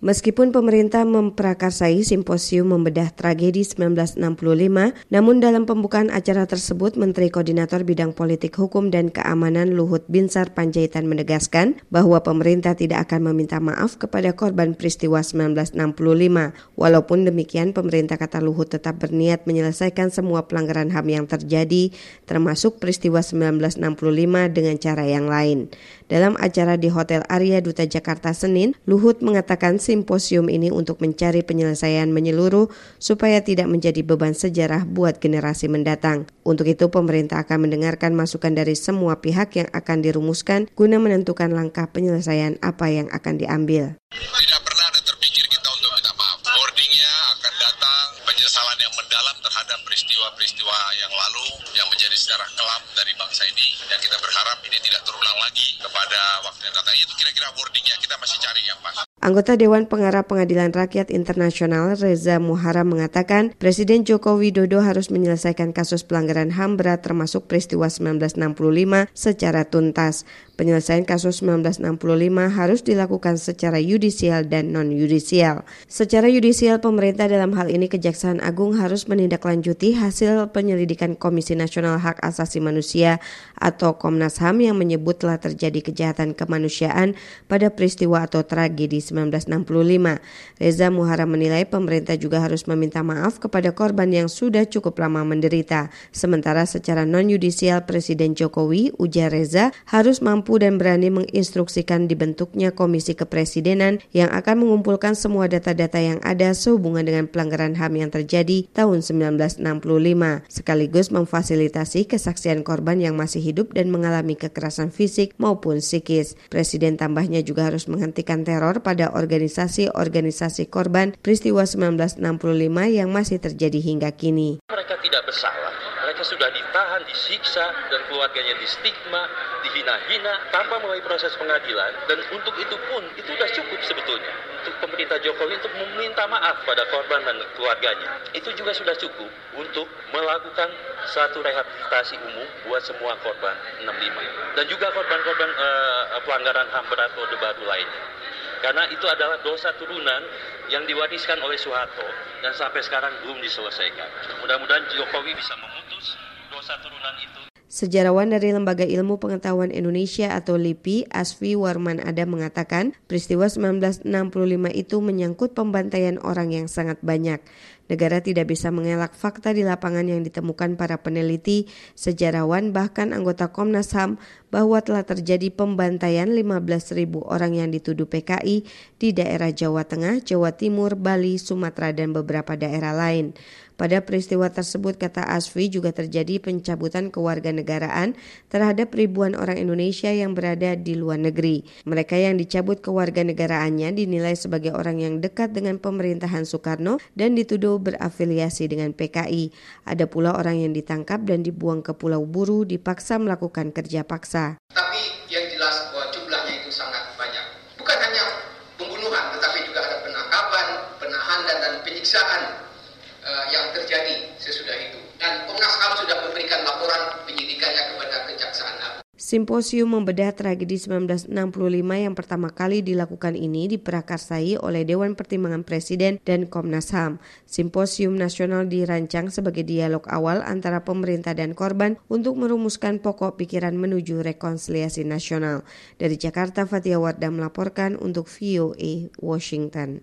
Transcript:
Meskipun pemerintah memprakarsai simposium membedah tragedi 1965, namun dalam pembukaan acara tersebut Menteri Koordinator Bidang Politik Hukum dan Keamanan Luhut Binsar Panjaitan menegaskan bahwa pemerintah tidak akan meminta maaf kepada korban peristiwa 1965. Walaupun demikian, pemerintah kata Luhut tetap berniat menyelesaikan semua pelanggaran HAM yang terjadi, termasuk peristiwa 1965 dengan cara yang lain. Dalam acara di Hotel Arya Duta Jakarta Senin, Luhut mengatakan simposium ini untuk mencari penyelesaian menyeluruh supaya tidak menjadi beban sejarah buat generasi mendatang. Untuk itu, pemerintah akan mendengarkan masukan dari semua pihak yang akan dirumuskan guna menentukan langkah penyelesaian apa yang akan diambil. Tidak pernah ada terpikir kita untuk minta maaf. Boardingnya akan datang penyesalan yang mendalam terhadap peristiwa-peristiwa yang lalu yang menjadi sejarah kelam dari bangsa ini, dan kita berharap ini tidak terulang lagi kepada waktu yang datang. Itu kira-kira boardingnya, kita masih cari yang pas. Anggota Dewan Pengarah Pengadilan Rakyat Internasional Reza Muharram mengatakan Presiden Joko Widodo harus menyelesaikan kasus pelanggaran HAM berat termasuk peristiwa 1965 secara tuntas. Penyelesaian kasus 1965 harus dilakukan secara yudisial dan non-yudisial. Secara yudisial, pemerintah dalam hal ini Kejaksaan Agung harus menindaklanjuti hasil penyelidikan Komisi Nasional Hak Asasi Manusia atau Komnas HAM yang menyebut telah terjadi kejahatan kemanusiaan pada peristiwa atau tragedi 1965. Reza Muharram menilai pemerintah juga harus meminta maaf kepada korban yang sudah cukup lama menderita. Sementara secara non-yudisial, Presiden Jokowi, ujar Reza, harus mampu dan berani menginstruksikan dibentuknya Komisi Kepresidenan yang akan mengumpulkan semua data-data yang ada sehubungan dengan pelanggaran HAM yang terjadi tahun 1965, sekaligus memfasilitasi kesaksian korban yang masih hidup dan mengalami kekerasan fisik maupun psikis. Presiden tambahnya juga harus menghentikan teror pada organisasi-organisasi korban peristiwa 1965 yang masih terjadi hingga kini. Mereka tidak bersalah, mereka sudah ditahan, disiksa, dan keluarganya distigma, dihina-hina tanpa melalui proses pengadilan, dan untuk itu pun itu sudah cukup sebetulnya untuk pemerintah Jokowi untuk meminta maaf pada korban dan keluarganya. Itu juga sudah cukup untuk melakukan satu rehabilitasi umum buat semua korban 65 dan juga korban-korban pelanggaran HAM berat Orde Baru lainnya. Karena itu adalah dosa turunan yang diwariskan oleh Soeharto dan sampai sekarang belum diselesaikan. Mudah-mudahan Jokowi bisa memutus dosa turunan itu. Sejarawan dari Lembaga Ilmu Pengetahuan Indonesia atau LIPI, Asfi Warman Adam mengatakan peristiwa 1965 itu menyangkut pembantaian orang yang sangat banyak. Negara tidak bisa mengelak fakta di lapangan yang ditemukan para peneliti, sejarawan bahkan anggota Komnas HAM bahwa telah terjadi pembantaian 15.000 orang yang dituduh PKI di daerah Jawa Tengah, Jawa Timur, Bali, Sumatera, dan beberapa daerah lain. Pada peristiwa tersebut, kata Asfi, juga terjadi pencabutan kewarganegaraan terhadap ribuan orang Indonesia yang berada di luar negeri. Mereka yang dicabut kewarganegaraannya dinilai sebagai orang yang dekat dengan pemerintahan Soekarno dan dituduh berafiliasi dengan PKI. Ada pula orang yang ditangkap dan dibuang ke Pulau Buru dipaksa melakukan kerja paksa. Tapi yang jelas bahwa jumlahnya itu sangat banyak. Bukan hanya pembunuhan, tetapi juga ada penangkapan, penahanan, dan penyiksaan yang terjadi sesudah itu. Dan Komnas HAM sudah memberikan laporan penyidikannya kepada Kejaksaan Agung. Simposium membedah tragedi 1965 yang pertama kali dilakukan ini diprakarsai oleh Dewan Pertimbangan Presiden dan Komnas HAM. Simposium nasional dirancang sebagai dialog awal antara pemerintah dan korban untuk merumuskan pokok pikiran menuju rekonsiliasi nasional. Dari Jakarta, Fatia Wardah melaporkan untuk VOA Washington.